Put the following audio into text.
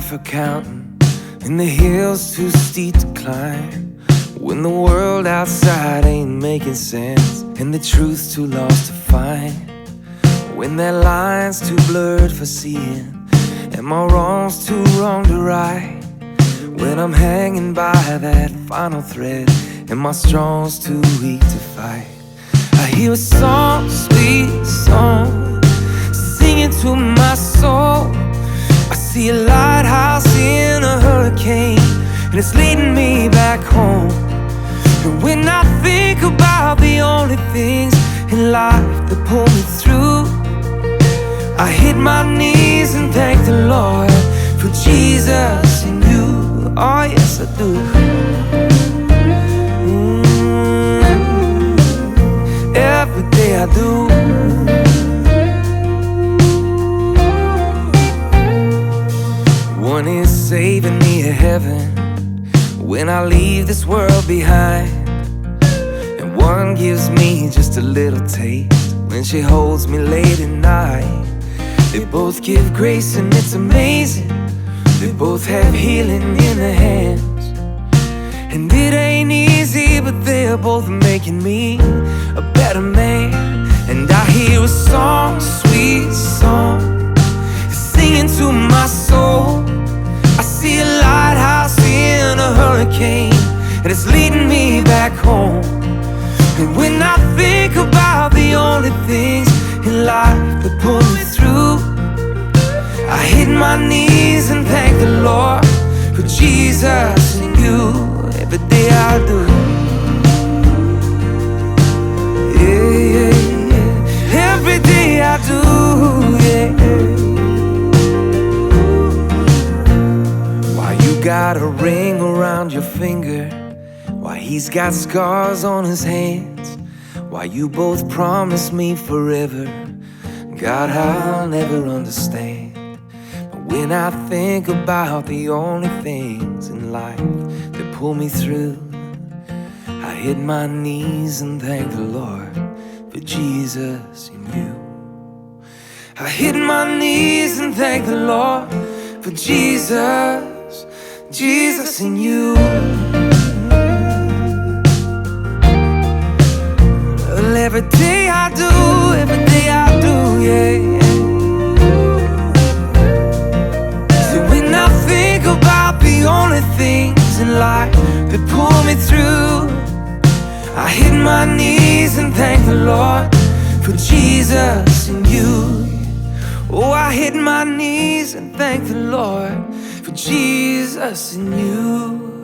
for counting, and the hill's too steep to climb. When the world outside ain't making sense, and the truth's too lost to find. When that line's too blurred for seeing, and my wrong's too wrong to right. When I'm hanging by that final thread, and my strong's too weak to fight. I hear a song, sweet song, singing to my soul. I see a lighthouse in a hurricane, and it's leading me back home. And when I think about the only things in life that pull me through, I hit my knees and thank the Lord for Jesus and you. Oh yes, I do. Every day I do. One is saving me a heaven when I leave this world behind, and one gives me just a little taste when she holds me late at night. They both give grace and it's amazing. They both have healing in their hands, and it ain't easy, but they're both making me a better man. And I hear a song, sweet song, singing to my soul. I see a lighthouse in a hurricane, and it's leading me back home. And when I think about the only things in life that pull me through, I hit my knees and thank the Lord for Jesus and you. Every day I do. Yeah, yeah, yeah. Every day I do, yeah. Why you got a ring around your finger, why he's got scars on his hands, why you both promised me forever, God, I'll never understand. But when I think about the only things in life that pull me through, I hit my knees and thank the Lord for Jesus and you. I hit my knees and thank the Lord for Jesus, Jesus and you. Well, every day I do, every day I do, yeah. So when I think about the only things in life that pull me through, I hit my knees and thank the Lord for Jesus and you. Oh, I hit my knees and thank the Lord for Jesus and you.